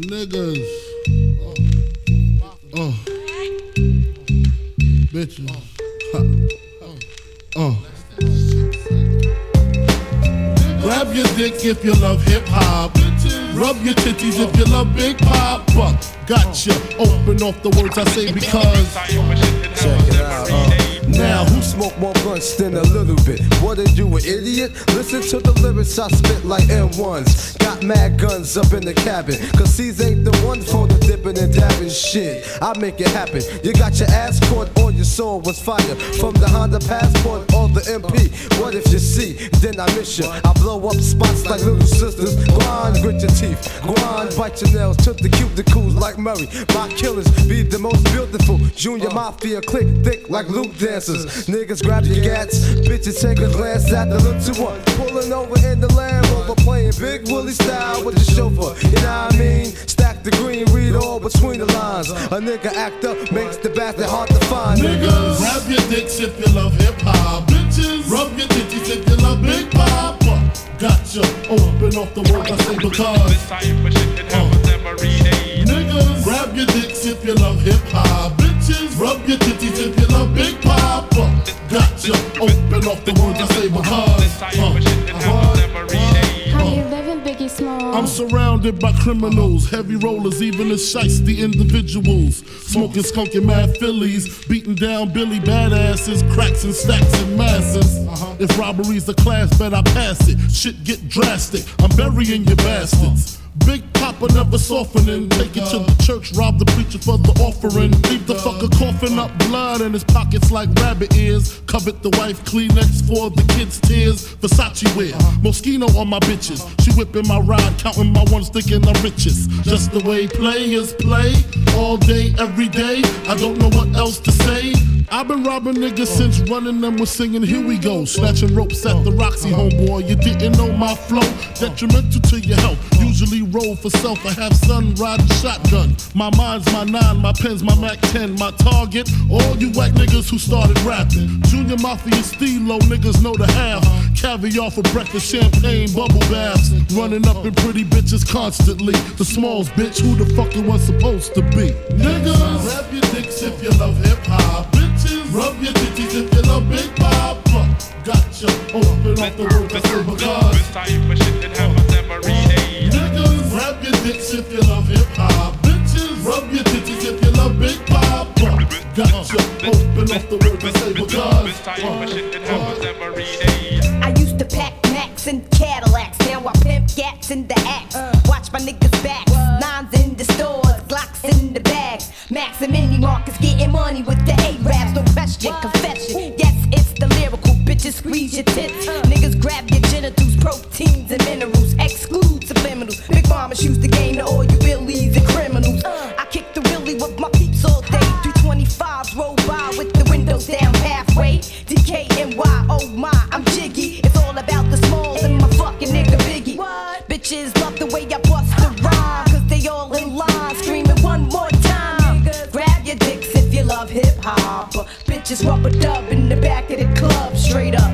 Niggas. Bitches. Grab your dick if you love hip hop. Rub your titties if you love Big Papa. Gotcha. Open off the words I say because. Check it out. Now, who smoke more blunts than a little bit? What are you, an idiot? Listen to the lyrics I spit like M1s. Got mad guns up in the cabin, cause these ain't the ones for the dipping and dabbing shit. I make it happen. You got your ass caught or your soul was fire. From the Honda Passport or the MP. What if you see, then I miss you. I blow up spots like little sisters. Grind, grit your teeth. Grind, bite your nails. Took the cuticles like Murray. My killers be the most beautiful. Junior Mafia click thick like Luke dancers. Niggas grab your gats. Bitches take a glance at the little one. Pulling over in the Land Rover. Playing Big Willie style with the chauffeur. You know what I mean? Stack the green, read all between the lines. A nigga act up makes the bastard hard to find. Niggas, grab your dicks if you love hip hop. Bitches, rub your titties if you love Big Papa. Gotcha. Open off the words I say because. Niggas, grab your dicks if you love hip hop. Bitches, rub your titties if you love Big Papa. Gotcha. Open off the words I say because. How you living, Biggie Smalls? I'm surrounded by criminals, heavy rollers, even the shiesty individuals. Smoking skunky mad Phillies, beating down Billy badasses, cracks and stacks and masses. If robbery's the class, bet I pass it. Shit get drastic, I'm burying your bastards. Big Papa never softening. Take it to the church, rob the preacher for the offering. Leave the fucker coughing up blood in his pockets like rabbit ears. Covet the wife, Kleenex for the kids' tears. Versace wear, Moschino on my bitches. She whipping my ride, counting my ones, thinking I'm richest. Just the way players play, all day, every day. I don't know what else to say. I've been robbing niggas since running them was singing Here We Go. Snatching ropes at the Roxy, homeboy. You didn't know my flow, detrimental to your health. Usually roll for self, I have son riding shotgun. My mind's my 9, my pen's my Mac 10. My target, all you whack niggas who started rapping. Junior Mafia Stilo, niggas know the half. Caviar for breakfast, champagne, bubble baths. Running up in pretty bitches constantly. The Smalls, bitch, who the fuck it was supposed to be? Niggas, grab your dicks if you love hip hop. Bitches, rub your titties if you love Big Papa. Gotcha, open off the words I say because. Niggas, grab your dicks if you love hip hop. Bitches, rub your titties if you love Big Papa. Gotcha, open off the words I say because. I used to pack Macs and Cadillacs. Now I pimp gats in the axe. Watch my niggas backs. Nines in the stores, Glocks in the bags. Max and Mini Marcus getting money with the A-Raps. No question, confession. Yes, it's the lyrical. Bitches squeeze your tits. Niggas grab your genitals, proteins and minerals. Exclude subliminals. Big Mama shoots the game to all you willies and criminals. I kick the willy with my peeps all day. 325s roll by with the windows down halfway. DKNY, oh my, I'm jiggy. It's all about the Smalls and my fucking nigga Biggie. Bitches love the way I bust the rhyme, cause they all in line screaming one more time. Grab your dicks if you love hip hop. Bitches rubber dub in the back of the club, straight up.